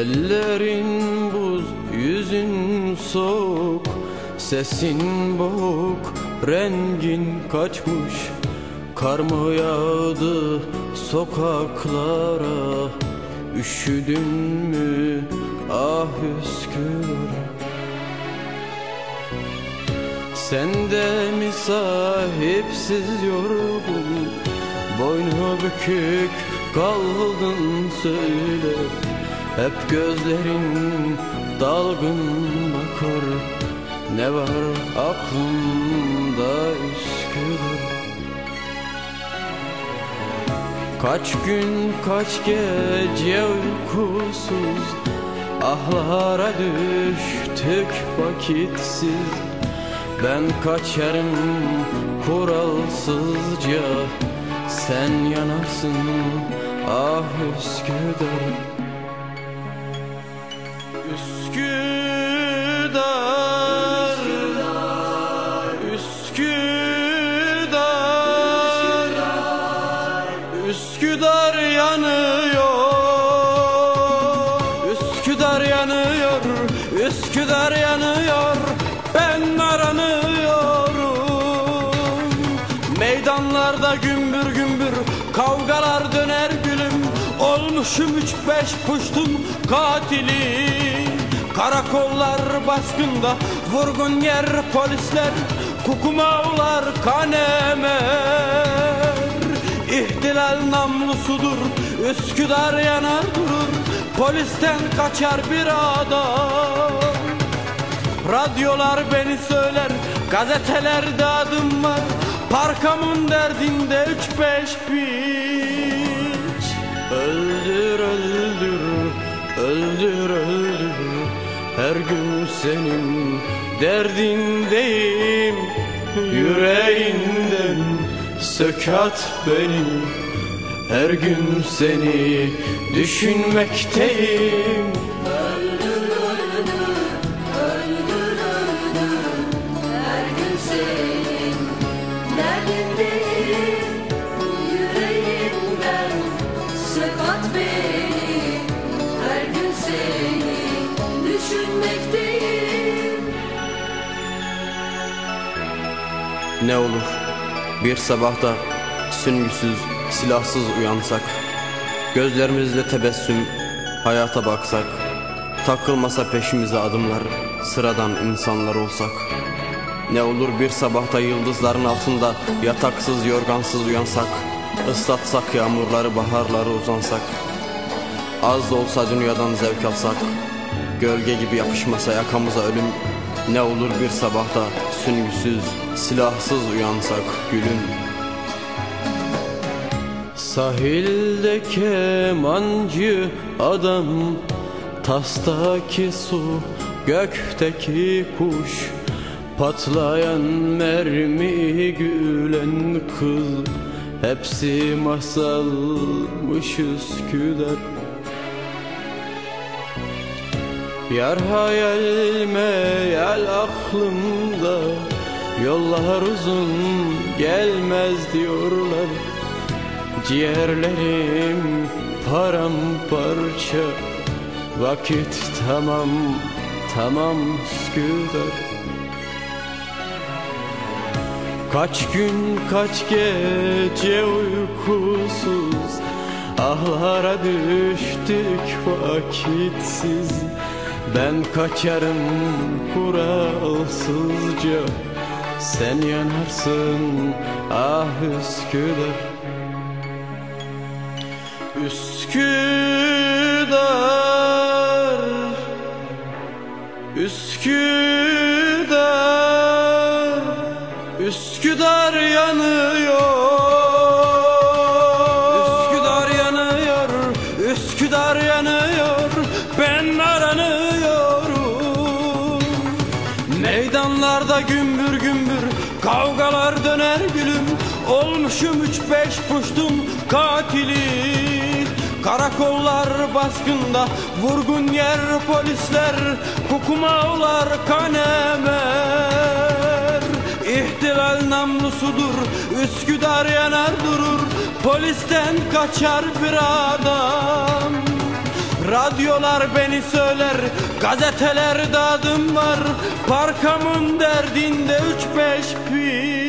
Ellerin buz, yüzün soğuk, sesin boğuk, rengin kaçmış. Kar mı yağdı sokaklara, üşüdün mü ah Üsküdar? Sen de mi sahipsiz yorgun, boynu bükük kaldın söyle. Hep gözlerin dalgın bakar, ne var aklında Üsküdar? Kaç gün kaç gece uykusuz, ahlara düştük vakitsiz. Ben kaçarım kuralsızca, sen yanarsın ah Üsküdar. Üsküdar, Üsküdar, Üsküdar yanıyor, Üsküdar yanıyor, Üsküdar yanıyor. Ben aranıyorum. Meydanlarda gümbür gümbür kavgalar döner gülüm. Olmuşum 3-5 puştun katili. Karakollar baskında, vurgun yer polisler, kukumavlar kanemer. İhtilal namlusudur, Üsküdar yanar durur. Polisten kaçar bir adam. Radyolar beni söyler, gazetelerde adım var. Parkamın derdinde 3-5 piç. Öldür, öldür, öldür, öldür. Her gün senin derdindeyim. Yüreğinden sök at beni. Her gün seni düşünmekteyim. Öldür, öldür, öldür, öldür. Her gün senin derdindeyim. Yüreğimden sök at beni. Her gün seni düşünmekteyim. Ne olur bir sabahta süngüsüz, silahsız uyansak, gözlerimizle tebessüm hayata baksak, takılmasa peşimize adımlar, sıradan insanlar olsak. Ne olur bir sabahta yıldızların altında yataksız yorgansız uyansak, ıslatsak yağmurları baharları uzansak, az da olsa dünyadan zevk alsak, gölge gibi yapışmasa yakamıza ölüm. Ne olur bir sabahta süngüsüz, silahsız uyansak gülüm. Sahilde kemancı adam, tastaki su, gökteki kuş, patlayan mermi, gülen kız, hepsi masalmış Üsküdar. Yar hayal meyal aklımda, yollar uzun gelmez diyorlar. Ciğerlerim paramparça, vakit tamam, tamam Üsküdar. Kaç gün kaç gece uykusuz, ahlara düştük vakitsiz. Ben kaçarım kuralsızca, sen yanarsın ah Üsküdar. Üsküdar, Üsküdar, Üsküdar yanıyor, Üsküdar yanıyor, Üsküdar yanıyor. Ben aranıyorum. Meydanlarda gümbür gümbür kavgalar döner gülüm. Olmuşum 3-5 puştun katili. Karakollar baskında, vurgun yer polisler, kukumavlar kanemer. İhtilal namlusudur, Üsküdar yanar durur. Polisten kaçar bir adam. Radyolar beni söyler, gazetelerde adım var. Parkamın derdinde 3-5 pir.